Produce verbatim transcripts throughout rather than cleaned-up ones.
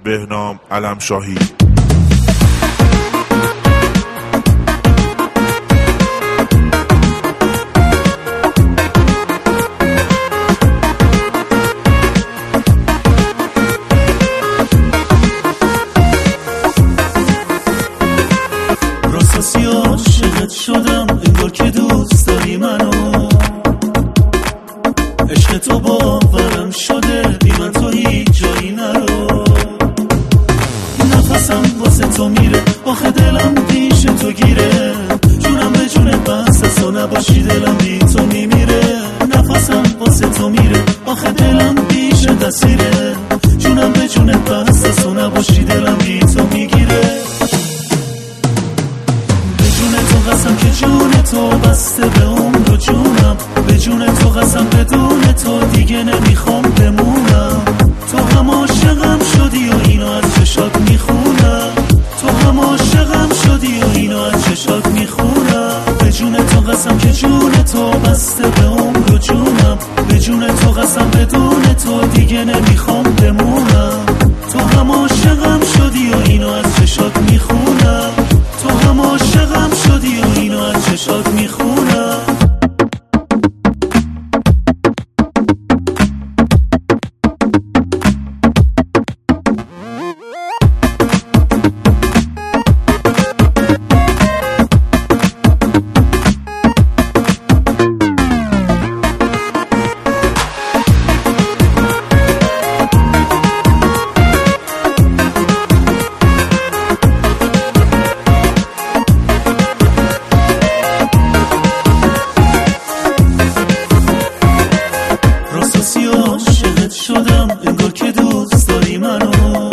بهنام علمشاهی. راساسی عاشقت شدم انگار که دوست داری منو، عشق تو باورم شده بی من تو هیچ جایی نرو. نفسم واسه تو میره آخه دلم پیش تو گیره، جونم به جونت بس تو نباشی دلم بی تو میمیره. نفسم واسه تو میره آخه دلم پیش دستیره، جونم به جونت بس تو نباشی دلم بی تو میگیره. به جون تو قسم که جون تو بسته به عمر و جونم، به جون تو قسم بدون تو دیگه نمیخوام بمونم. تو هم عاشقم شدی و اینو از چشات میخونم، تو هم عاشقم شدی و اینو از چشات میخونم. به جون تو قسم که جون تو بسته به عمر و جونم، به جون تو قسم بدون تو دیگه نمیخوام بمونم. تو هم عاشقم شدی و اینو از چشات میخونم، تو هم عاشقم شدی و اینو از چشات میخونم. عاشقت شدم انگار که دوست داری منو،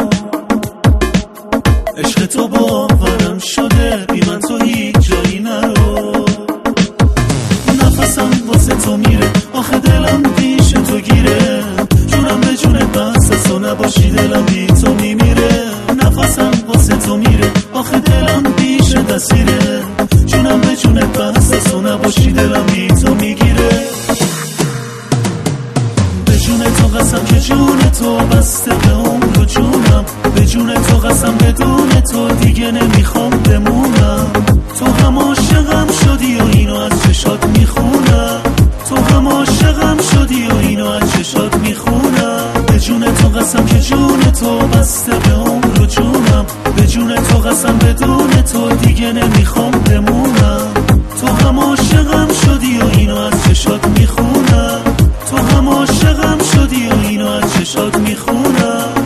عشق تو باورم شده بی من تو هیچ جایی نرو. نفسم واسه تو میره آخه دلم پیش تو گیره، جونم به جونت بس تو نباشی دلم بی تو میمیره. نفسم واسه تو میره آخه دلم پیش دستیره، جونم به جونت بس تو نباشی دلم بی تو میگیره. به جون تو قسم که جون تو بسته به عمر و جونم، به جون تو قسم بدون تو دیگه نمیخوام بمونم. تو هم عاشقم شدی و اینو از چشات میخونم، تو هم عاشقم شدی و اینو از چشات میخونم. به جون تو قسم که جون تو بسته به عمر و جونم، به جون تو قسم بدون تو دیگه نمیخوام بمونم. تو هم عاشقم شدی و اینو از چشات میخونم، تو هم عاشقم شدی و اینو از چشات میخونم.